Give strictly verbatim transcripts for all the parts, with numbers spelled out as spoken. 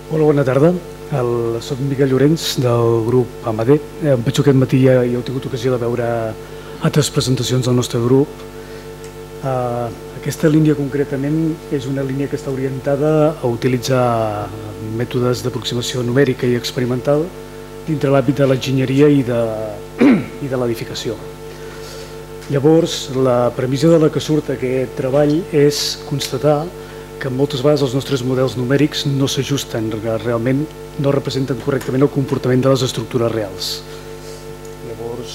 Hola, bona tarda. El, soc Miquel Llorenç, del grup A M A D. Eh, Penso que aquest matí ja, ja heu tingut ocasió de veure altres presentacions del nostre grup. Eh, aquesta línia concretament és una línia que està orientada a utilitzar mètodes d'aproximació numèrica i experimental dintre l'àmbit de l'enginyeria i de, i de l'edificació. Llavors, la premissa de la que surt aquest treball és constatar que moltes vegades els nostres models numèrics no s'ajusten realment, no representen correctament el comportament de les estructures reals. Llavors,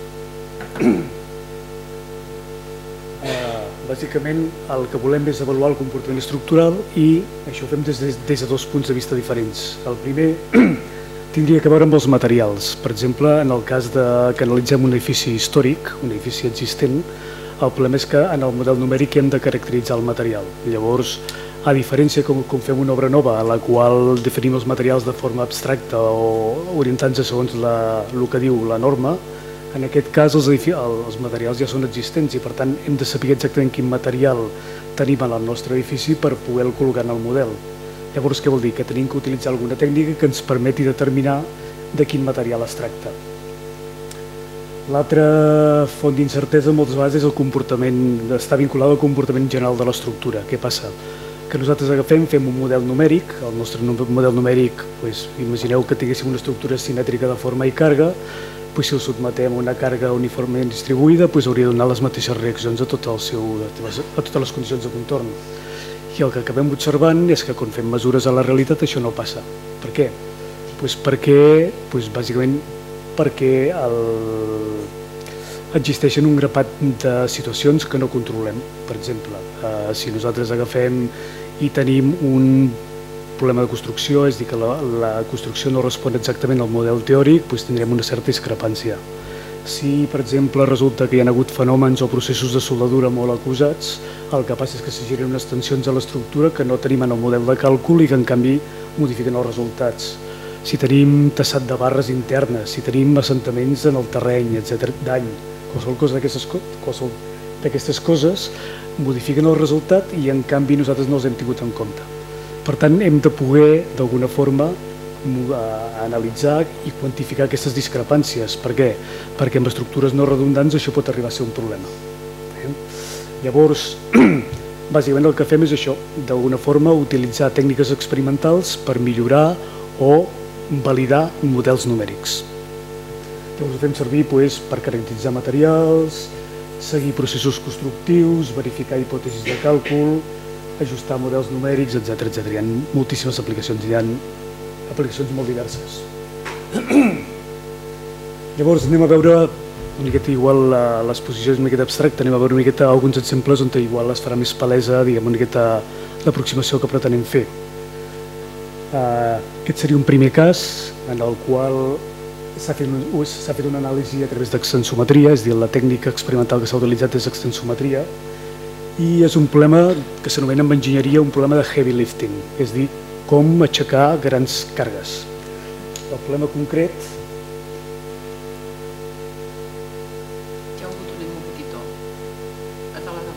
eh, bàsicament el que volem és avaluar el comportament estructural i això ho fem des de, des de dos punts de vista diferents. El primer tindria que veure amb els materials. Per exemple, en el cas de, que analitzem un edifici històric, un edifici existent, el problema és que en el model numèric hem de caracteritzar el material. Llavors, a diferència com, com fem una obra nova a la qual definim els materials de forma abstracta o orientant-se segons la, el que diu la norma, en aquest cas els, els materials ja són existents i per tant hem de saber exactament quin material tenim en el nostre edifici per poder-lo col·locar en el model. Llavors, què vol dir? Que tenim que utilitzar alguna tècnica que ens permeti determinar de quin material es tracta. L'altra font d'incertesa moltes vegades és el comportament, està vinculat al comportament general de l'estructura. Què passa? Que nosaltres agafem, fem un model numèric, el nostre model numèric, doncs, imagineu que tinguéssim una estructura simètrica de forma i càrrega, doncs, si el sotmetem a una càrrega uniformement distribuïda, doncs, hauria de donar les mateixes reaccions a, tot el seu, a totes les condicions de contorn. I el que acabem observant és que quan fem mesures a la realitat això no passa. Per què? Doncs perquè, doncs, bàsicament, perquè el... existeixen un grapat de situacions que no controlem. Per exemple, eh, si nosaltres agafem i tenim un problema de construcció, és a dir, que la, la construcció no respon exactament al model teòric, doncs tindrem una certa discrepància. Si, per exemple, resulta que hi ha hagut fenòmens o processos de soldadura molt acusats, el que passa és que s'hi giren unes tensions a l'estructura que no tenim en el model de càlcul i que, en canvi, modifiquen els resultats. Si tenim tassat de barres internes, si tenim assentaments en el terreny, etcètera, dany, qualsevol cosa d'aquestes qualsevol d'aquestes coses modifiquen el resultat i en canvi nosaltres no els hem tingut en compte. Per tant, hem de poder d'alguna forma analitzar i quantificar aquestes discrepàncies. Per què? Perquè amb estructures no redundants això pot arribar a ser un problema. Llavors, bàsicament el que fem és això, d'alguna forma utilitzar tècniques experimentals per millorar o validar models numèrics. Llavors ho fem servir doncs, per caracteritzar materials, seguir processos constructius, verificar hipòtesis de càlcul, ajustar models numèrics, etcètera etcètera. Hi ha moltíssimes aplicacions, hi ha aplicacions molt diverses. Llavors anem a veure una miqueta igual l'exposició és una miqueta abstracta, anem a veure una miqueta alguns exemples on igual es farà més palesa, diguem, una miqueta l'aproximació que pretenem fer. Aquest seria un primer cas en el qual s'ha fet, fet una anàlisi a través d'extensometria, és a dir, la tècnica experimental que s'ha utilitzat és extensometria, i és un problema que s'anomena en enginyeria un problema de heavy lifting, és a dir, com aixecar grans càrregues. El problema concret... Ya un botonismo un poquito. Hasta la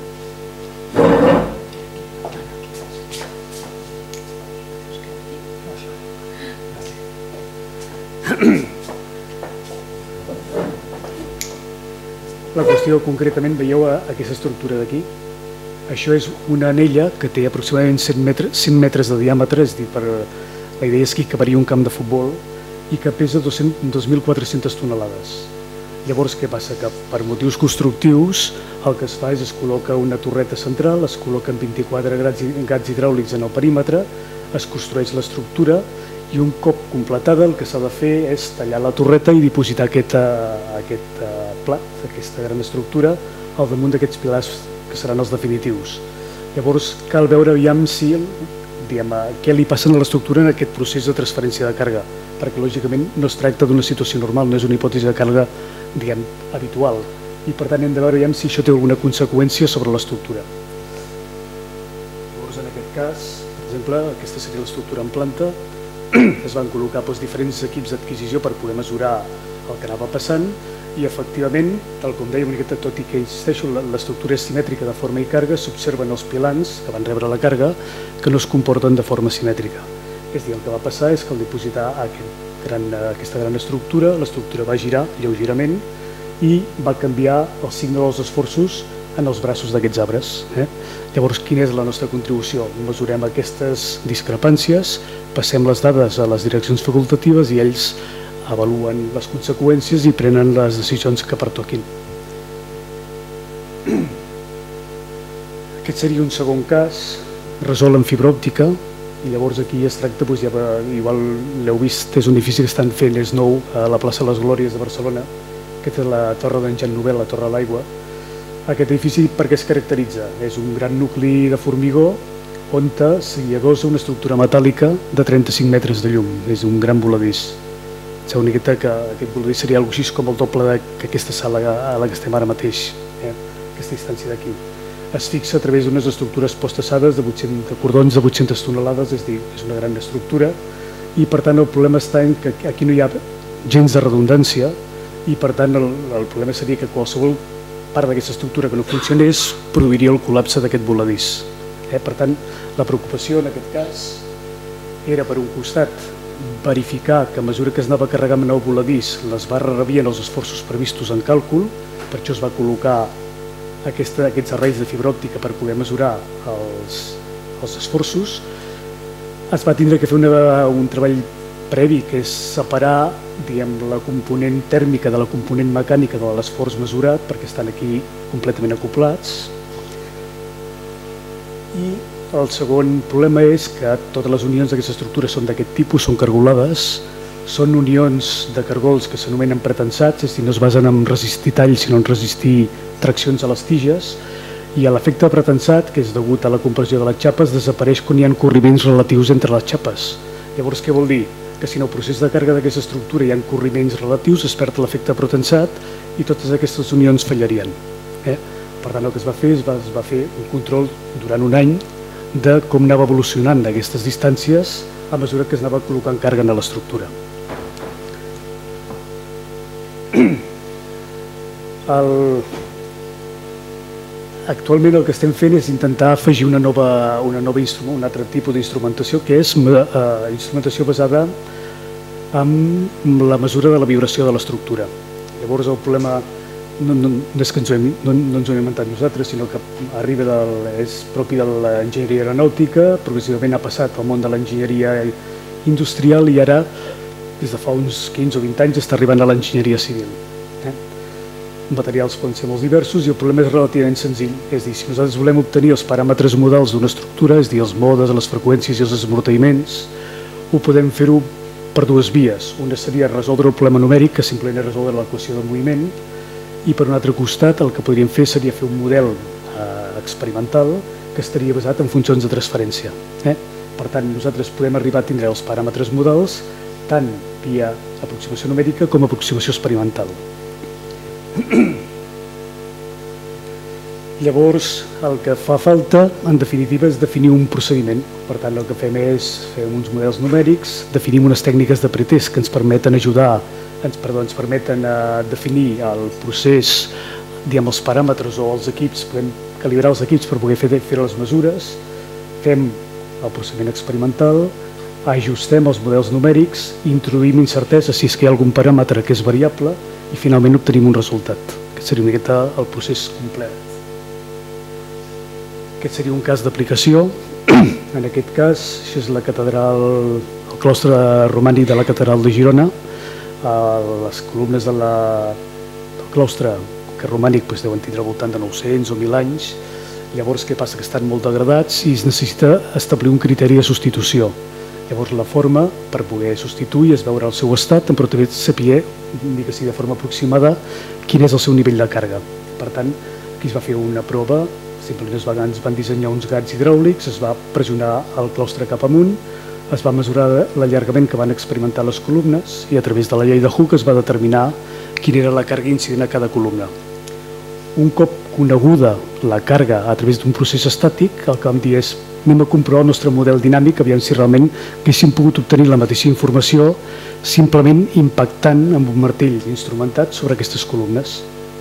La qüestió concretament, veieu aquesta estructura d'aquí? Això és una anella que té aproximadament cent metres de diàmetre, és a dir, la idea és que hi cabaria un camp de futbol i que pesa dos mil quatre-centes tonelades. Llavors, què passa? Que per motius constructius el que es fa és es col·loca una torreta central, es col·loquen vint-i-quatre gats hidràulics en el perímetre, es construeix l'estructura i un cop completada el que s'ha de fer és tallar la torreta i dipositar aquest plat, aquesta gran estructura, al damunt d'aquests pilars que seran els definitius. Llavors cal veure aviam si, diguem, què li passa a l'estructura en aquest procés de transferència de càrrega, perquè lògicament no es tracta d'una situació normal, no és una hipòtesi de càrrega, diguem, habitual, i per tant hem de veure aviam si això té alguna conseqüència sobre l'estructura. Llavors en aquest cas, per exemple, aquesta seria l'estructura en planta, es van col·locar diferents equips d'adquisició per poder mesurar el que anava passant i efectivament, tal com deia una miqueta, tot i que insisteixo, l'estructura és simètrica de forma i càrrega, s'observen els pilans que van rebre la càrrega que no es comporten de forma simètrica. És a dir, el que va passar és que al dipositar aquest gran, aquesta gran estructura, l'estructura va girar lleugerament i va canviar el signe dels esforços en els braços d'aquests arbres. Eh? Llavors, quina és la nostra contribució? Mesurem aquestes discrepàncies, passem les dades a les direccions facultatives i ells avaluen les conseqüències i prenen les decisions que pertoquin. Aquest seria un segon cas, resol en fibra òptica, i llavors aquí es tracta, doncs ja, igual l'heu vist, és un edifici que estan fent, és nou, a la plaça de les Glòries de Barcelona. Aquesta és la torre d'en Jan Nouvel, la torre a l'aigua. Aquest edifici per què es caracteritza? És un gran nucli de formigó on s'hi adossa una estructura metàl·lica de trenta-cinc metres de llum. És un gran voladís. S'ha unit que aquest voladís seria alguna cosa així com el doble d'aquesta sala a la que estem ara mateix, eh? Aquesta distància d'aquí. Es fixa a través d'unes estructures postessades de, de cordons de vuit-centes tonelades, és a dir, és una gran estructura, i per tant el problema està en que aquí no hi ha gens de redundància i per tant el, el problema seria que qualsevol part d'aquesta estructura que no funcionés produiria el col·lapse d'aquest voladís. Eh? Per tant, la preocupació en aquest cas era, per un costat, verificar que a mesura que es anava carregant el voladís les barres rebien els esforços previstos en càlcul, per això es va col·locar Aquesta, aquests arrails de fibra òptica per poder mesurar els, els esforços. Es va tindre que fer una, un treball previ, que és separar, diguem, la component tèrmica de la component mecànica de l'esforç mesurat, perquè estan aquí completament acoplats. I el segon problema és que totes les unions d'aquesta estructura són d'aquest tipus, són cargolades, són unions de cargols que s'anomenen pretensats, és a dir, no es basen en resistir talls, sinó en resistir traccions a les tiges, i l'efecte pretensat, que és degut a la compressió de les xapes, desapareix quan hi ha corriments relatius entre les xapes. Llavors, què vol dir? Que si en el procés de càrrega d'aquesta estructura hi ha corriments relatius, es perd l'efecte pretensat i totes aquestes unions fallarien. Eh? Per tant, el que es va fer és va, es va fer un control durant un any de com anava evolucionant aquestes distàncies a mesura que es anava col·locant càrrega a l'estructura. El... Actualment el que estem fent és intentar afegir una nova, una nova instrument, un altre tipus d'instrumentació, que és eh, instrumentació basada en la mesura de la vibració de l'estructura. Llavors el problema no, no, no és que ens ho hem, no, no ens ho hem inventat nosaltres, sinó que arriba del, és propi de l'enginyeria aeronàutica, progressivament ha passat al món de l'enginyeria industrial i ara, des de fa uns quinze o vint anys, està arribant a l'enginyeria civil. Eh? Materials poden ser molt diversos i el problema és relativament senzill. És a dir, si nosaltres volem obtenir els paràmetres modals d'una estructura, és a dir, els modes, les freqüències i els esmorteïments, ho podem fer-ho per dues vies. Una seria resoldre el problema numèric, que simplement és resoldre l'equació de moviment, i per un altre costat el que podríem fer seria fer un model eh, experimental que estaria basat en funcions de transferència. Eh? Per tant, nosaltres podem arribar a tindre els paràmetres modals tant via aproximació numèrica com aproximació experimental. Llavors, el que fa falta, en definitiva, és definir un procediment. Per tant, el que fem és fer uns models numèrics, definim unes tècniques de pretest que ens permeten ajudar, ens, perdó, ens permeten uh, definir el procés, diguem, els paràmetres o els equips, podem calibrar els equips per poder fer, fer les mesures, fem el procediment experimental, ajustem els models numèrics, introduïm incertesa si és que hi ha algun paràmetre que és variable i finalment obtenim un resultat. Aquest seria una miqueta el procés complet. Aquest seria un cas d'aplicació. En aquest cas, això és la catedral, el claustre romànic de la catedral de Girona. Les columnes de la, del claustre, que romànic, doncs, deuen tindre al voltant de nou-cents o mil anys. Llavors, què passa? Que estan molt degradats i es necessita establir un criteri de substitució. Llavors, la forma per poder substituir és veure el seu estat, però també saber, ni que sigui de forma aproximada, quin és el seu nivell de càrrega. Per tant, aquí es va fer una prova, simplement es van, es van dissenyar uns gats hidràulics, es va pressionar el claustre cap amunt, es va mesurar l'allargament que van experimentar les columnes i a través de la llei de Hooke es va determinar quina era la càrrega incident a cada columna. Un cop coneguda la càrrega a través d'un procés estàtic, el que vam dir és anem a comprovar el nostre model dinàmic, aviam si realment haguéssim pogut obtenir la mateixa informació simplement impactant amb un martell instrumentat sobre aquestes columnes.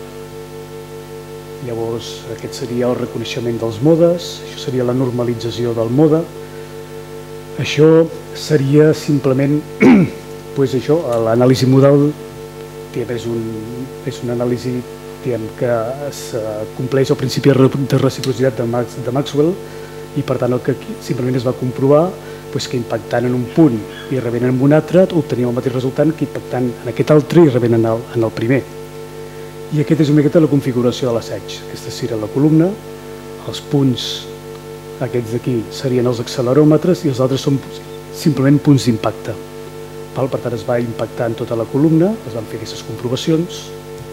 Llavors, aquest seria el reconeixement dels modes, això seria la normalització del mode. Això seria simplement pues això, l'anàlisi modal és, un, és una anàlisi diguem, que es compleix el principi de reciprocitat de, Max, de Maxwell i per tant el que simplement es va comprovar pues, que impactant en un punt i rebent en un altre obtenim el mateix resultat que impactant en aquest altre i rebent en el, en el primer. I aquesta és una miqueta la configuració de l'assaig. Aquesta seria la columna, els punts aquests d'aquí serien els acceleròmetres i els altres són simplement punts d'impacte. Per tant, es va impactar en tota la columna, es van fer aquestes comprovacions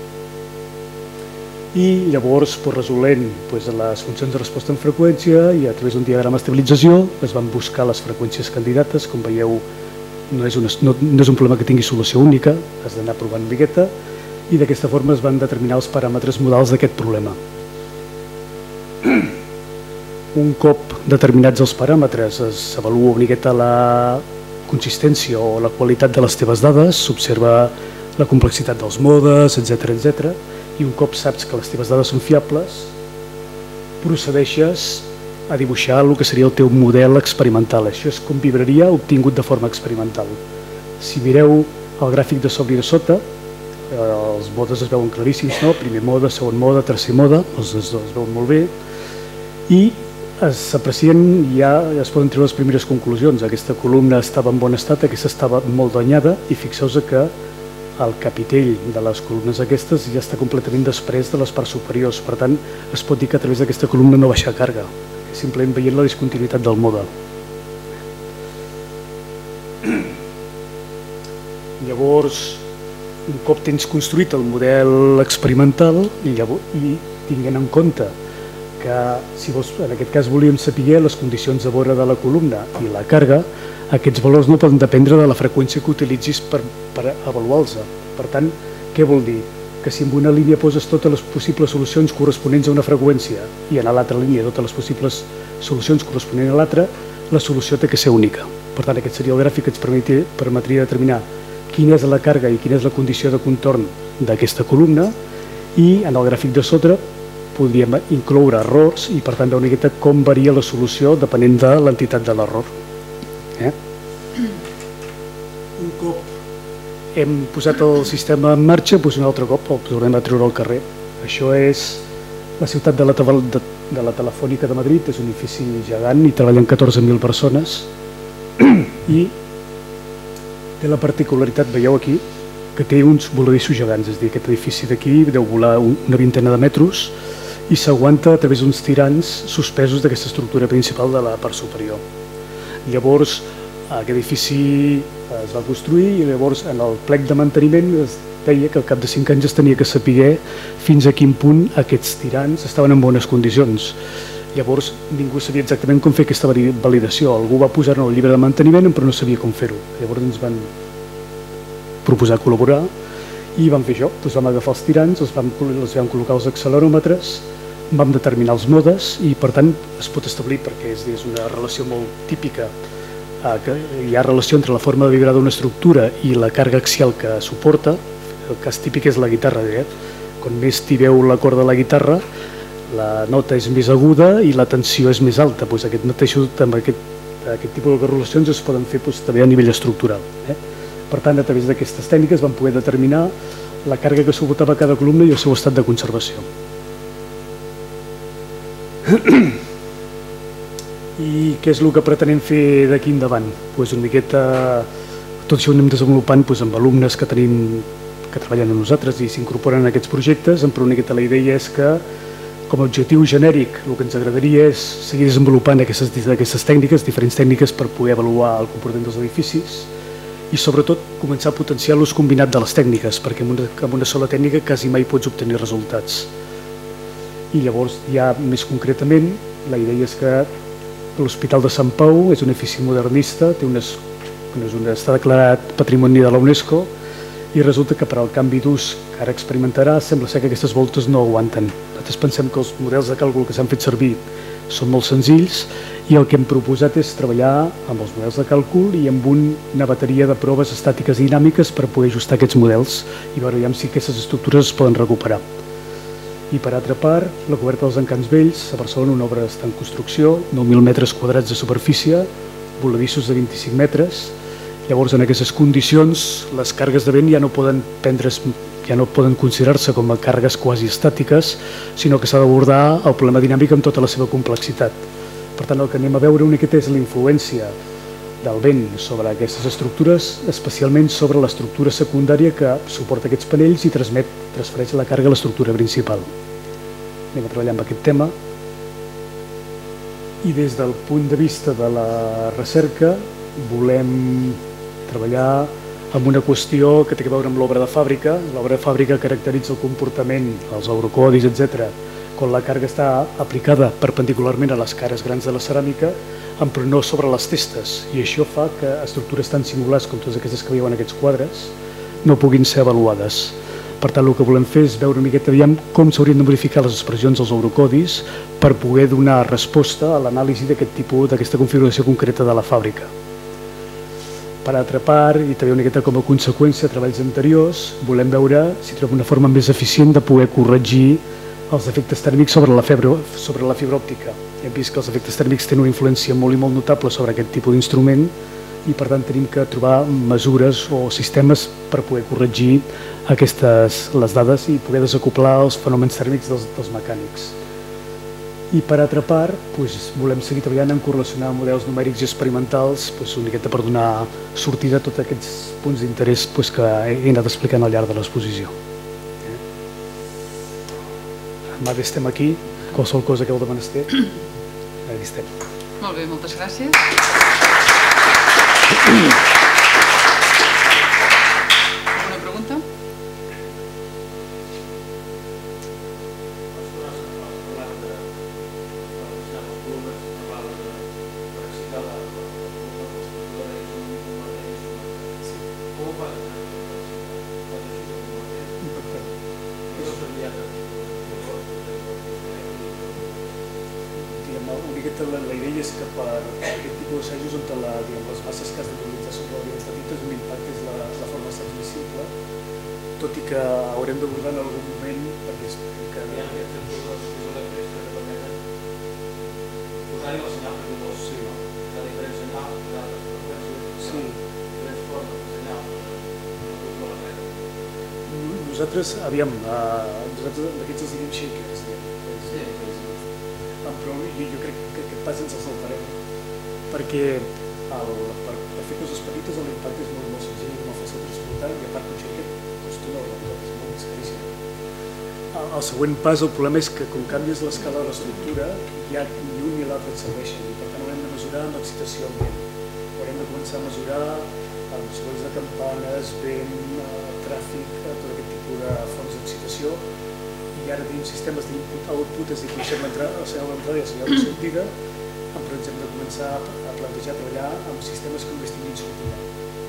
i llavors, resolent les funcions de resposta en freqüència i a través d'un diagrama d'estabilització es van buscar les freqüències candidates. Com veieu, no és, una, no, no és un problema que tingui solució única, has d'anar provant una miqueta i d'aquesta forma es van determinar els paràmetres modals d'aquest problema. Un cop determinats els paràmetres, s'avalua una miqueta la consistència o la qualitat de les teves dades, s'observa la complexitat dels modes, etcètera, etcètera. I un cop saps que les teves dades són fiables, procedeixes a dibuixar el que seria el teu model experimental. Això és com vibraria obtingut de forma experimental. Si mireu el gràfic de sobre i de sota, els modes es veuen claríssims, no? Primer mode, segon mode, tercer mode, els dos es veuen molt bé, i s'aprecien i ja es poden treure les primeres conclusions. Aquesta columna estava en bon estat, aquesta estava molt danyada, i fixeu-vos que el capitell de les columnes aquestes ja està completament després de les parts superiors. Per tant, es pot dir que a través d'aquesta columna no baixa càrrega, simplement veient la discontinuïtat del mode. Llavors, un cop tens construït el model experimental i, llavors, i tinguent en compte que si vols, en aquest cas volíem saber les condicions de vora de la columna i la càrrega, aquests valors no poden dependre de la freqüència que utilitzis per, per avaluar-los. Per tant, què vol dir? Que si en una línia poses totes les possibles solucions corresponents a una freqüència i en l'altra línia totes les possibles solucions corresponents a l'altra, la solució té que ser única. Per tant, aquest seria el gràfic que ens permetria, permetria determinar quina és la càrrega i quina és la condició de contorn d'aquesta columna, i en el gràfic de sota podríem incloure errors i per tant veure una miqueta com varia la solució depenent de l'entitat de l'error. Eh? Un cop hem posat el sistema en marxa, doncs un altre cop el tornem a treure al carrer. Això és la ciutat de la, de, de la Telefònica de Madrid, és un edifici gegant i treballen catorze mil persones i té la particularitat, veieu aquí, que té uns voladissos gegants, és a dir, aquest edifici d'aquí deu volar una vintena de metres i s'aguanta a través d'uns tirants suspesos d'aquesta estructura principal de la part superior. Llavors, aquest edifici es va construir i llavors en el plec de manteniment es deia que al cap de cinc anys es tenia que saber fins a quin punt aquests tirants estaven en bones condicions. Llavors ningú sabia exactament com fer aquesta validació. Algú va posar en el llibre de manteniment però no sabia com fer-ho. Llavors ens van proposar col·laborar i vam fer això. Doncs vam agafar els tirants, els vam, els vam col·locar els acceleròmetres, vam determinar els modes i per tant es pot establir, perquè és, és una relació molt típica, eh, que hi ha relació entre la forma de vibrar d'una estructura i la càrrega axial que suporta. El cas típic és la guitarra, eh? Quan més tibeu la corda de la guitarra, la nota és més aguda i la tensió és més alta. Doncs aquest mateixos, amb aquest, aquest tipus de relacions es poden fer doncs, també a nivell estructural. Eh? Per tant, a través d'aquestes tècniques vam poder determinar la càrrega que suportava cada columna i el seu estat de conservació. I què és el que pretenem fer d'aquí endavant? Pues una miqueta, tot això ho anem desenvolupant pues, amb alumnes que tenim que treballen amb nosaltres i s'incorporen a aquests projectes, però una miqueta la idea és que com a objectiu genèric el que ens agradaria és seguir desenvolupant aquestes, aquestes tècniques, diferents tècniques per poder avaluar el comportament dels edificis i sobretot començar a potenciar l'ús combinat de les tècniques, perquè amb una, amb una sola tècnica quasi mai pots obtenir resultats. I llavors, ja més concretament, la idea és que l'Hospital de Sant Pau és un edifici modernista, té unes, unes, està declarat Patrimoni de la UNESCO i resulta que per al canvi d'ús que ara experimentarà sembla ser que aquestes voltes no aguanten. Nosaltres pensem que els models de càlcul que s'han fet servir són molt senzills i el que hem proposat és treballar amb els models de càlcul i amb una bateria de proves estàtiques i dinàmiques per poder ajustar aquests models i veure si aquestes estructures es poden recuperar. I per altra part, la coberta dels Encants Vells, a Barcelona una obra està en construcció, nou mil metres quadrats de superfície, voladissos de vint-i-cinc metres. Llavors, en aquestes condicions, les càrregues de vent ja no poden prendre's, ja no poden considerar-se com a càrregues quasi estàtiques, sinó que s'ha d'abordar el problema dinàmic amb tota la seva complexitat. Per tant, el que anem a veure una miqueta és la influència del vent sobre aquestes estructures, especialment sobre l'estructura secundària que suporta aquests panells i transmet, transfereix la càrrega a l'estructura principal. Anem a treballar amb aquest tema. I des del punt de vista de la recerca volem treballar amb una qüestió que té a veure amb l'obra de fàbrica. L'obra de fàbrica caracteritza el comportament, els eurocodis, etcètera, quan la càrrega està aplicada perpendicularment a les cares grans de la ceràmica, però no sobre les testes, i això fa que estructures tan singulars com totes aquestes que veieu en aquests quadres no puguin ser avaluades. Per tant, el que volem fer és veure una miqueta aviam com s'haurien de modificar les expressions dels eurocodis per poder donar resposta a l'anàlisi d'aquest tipus, d'aquesta configuració concreta de la fàbrica. Per altra part, i també una miqueta com a conseqüència de treballs anteriors, volem veure si trobem una forma més eficient de poder corregir els efectes tèrmics sobre la fibra, sobre la fibra òptica. Hem vist que els efectes tèrmics tenen una influència molt i molt notable sobre aquest tipus d'instrument i per tant tenim que trobar mesures o sistemes per poder corregir aquestes, les dades i poder desacoplar els fenòmens tèrmics dels, dels mecànics. I per altra part, doncs, volem seguir treballant en correlacionar models numèrics i experimentals doncs, una miqueta per donar sortida a tots aquests punts d'interès doncs, que he anat explicant al llarg de l'exposició. Ara estem aquí, qualsevol cosa que heu de menester, aquí estem. Molt bé, moltes gràcies. Alguna pregunta? La idea és que per aquest tipus d'assajos on la, diguem, les masses que has d'utilitzar són relativament petites, un impacte és la, la forma transmissible, tot i que haurem d'abordar en algun moment perquè que... Hi ha aquests sensors que són elèctrics que permeten posar-hi la senyal per dos, sí. La diferent senyal, d'altres freqüències, sí. Diferents formes de senyal per la red. Nosaltres, aviam, nosaltres d'aquests els diríem shakers, però jo crec que aquest pas ens el saltarem perquè el, per, per fer coses petites l'impacte és molt, molt senzill i molt fàcil de transportar i a part un shaker costa una horror, és molt més caríssim. El, el següent pas, el problema és que quan canvies l'escala de l'estructura ja ni un ni l'altre et serveixen i per tant haurem de mesurar amb excitació ambient. Haurem de començar a mesurar amb sorolls de campanes, vent, tràfic, tot aquest tipus de fonts d'excitació. I ara tenim sistemes d'input-output, és a dir, coneixem el senyal d'entrada i el senyal de sortida, però ens hem de començar a plantejar treballar amb sistemes que només tinguin sortida.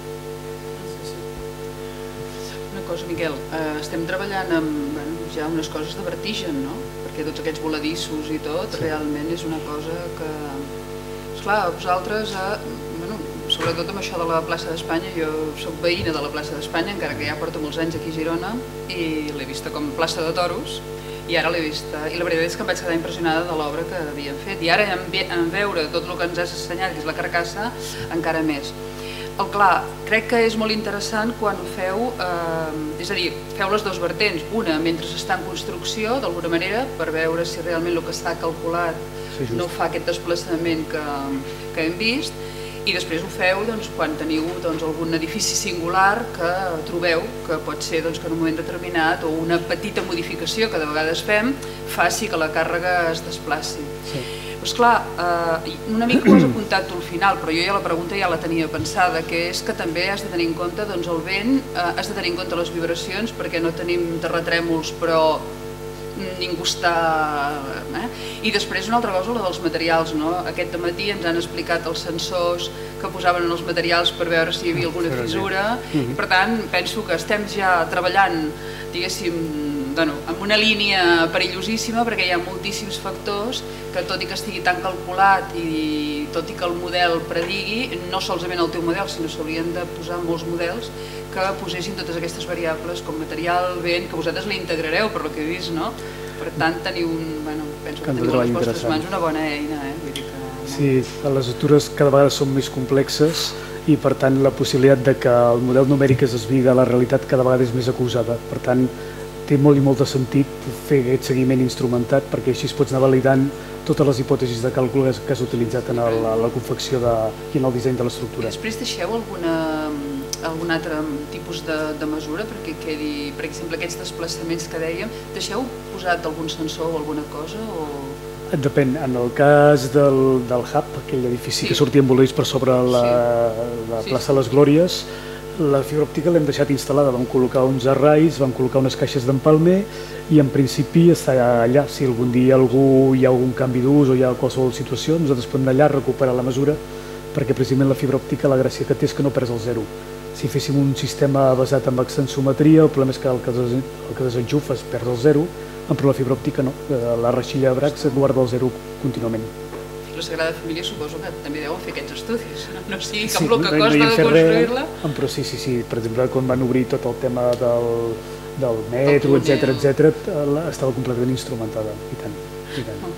Una cosa, Miquel, estem treballant amb ja unes coses de vertigen, no? Perquè tots aquests voladissos i tot, realment és una cosa que... Esclar, vosaltres, sobretot amb això de la plaça d'Espanya, jo soc veïna de la plaça d'Espanya, encara que ja porto molts anys aquí a Girona, i l'he vista com plaça de toros, i ara l'he vista, i la veritat és que em vaig quedar impressionada de l'obra que havien fet, i ara en veure tot el que ens has assenyat, que és la carcassa, encara més. El clar, crec que és molt interessant quan ho feu, és a dir, feu les dues vertents, una mentre està en construcció, d'alguna manera, per veure si realment el que s'ha calculat no fa aquest desplaçament que hem vist, i després ho feu quan teniu algun edifici singular que trobeu que pot ser que en un moment determinat o una petita modificació que de vegades fem faci que la càrrega es desplaci. Però esclar, una mica ho has apuntat tu al final, però jo ja la pregunta ja la tenia pensada, que és que també has de tenir en compte el vent, has de tenir en compte les vibracions, perquè no tenim terratrèmols, però ningú està... I després una altra cosa, la dels materials. Aquest dematí ens han explicat els sensors que posaven en els materials per veure si hi havia alguna fissura i per tant penso que estem ja treballant, diguéssim, en una línia perillosíssima perquè hi ha moltíssims factors que tot i que estigui tan calculat i tot i que el model predigui, no solament el teu model, sinó s'haurien de posar molts models que posessin totes aquestes variables com material, vent, que vosaltres l'integrareu per el que he vist, no? Per tant, teniu un... Bueno, penso que teniu a les vostres mans una bona eina, eh? Vull dir que... Sí, les estructures cada vegada són més complexes i per tant la possibilitat de que el model numèric es desvigui a la realitat cada vegada és més acusada. Per tant, té molt i molt de sentit fer aquest seguiment instrumentat perquè així es pots anar validant totes les hipòtesis de càlcul que has utilitzat en el, la confecció de, i en el disseny de l'estructura. Després deixeu alguna, algun altre tipus de, de mesura perquè quedi, per exemple, aquests desplaçaments que dèiem, deixeu posat algun sensor o alguna cosa? O... Depèn, en el cas del, del Hub, aquell edifici sí. que sortia envolits per sobre la, sí. la plaça sí. de les Glòries, la fibra òptica l'hem deixat instal·lada, vam col·locar uns arrais, vam col·locar unes caixes d'empalmer i en principi està allà. Si algun dia algú hi ha algun canvi d'ús o hi ha qualsevol situació, nosaltres podem anar allà a recuperar la mesura perquè precisament la fibra òptica la gràcia que té és que no perds el zero. Si féssim un sistema basat en extensometria, el problema és que el que, des, el que desenxufes perd el zero, però la fibra òptica no, la reixilla de bracs guarda el zero contínuament. La Sagrada Família suposo que també deuen fer aquests estudis, no, no sigui que amb el que costa de construir-la... Però sí, sí, sí, per exemple, quan van obrir tot el tema del, del metro, etcètera, etcètera, estava completament instrumentada, i tant, i tant.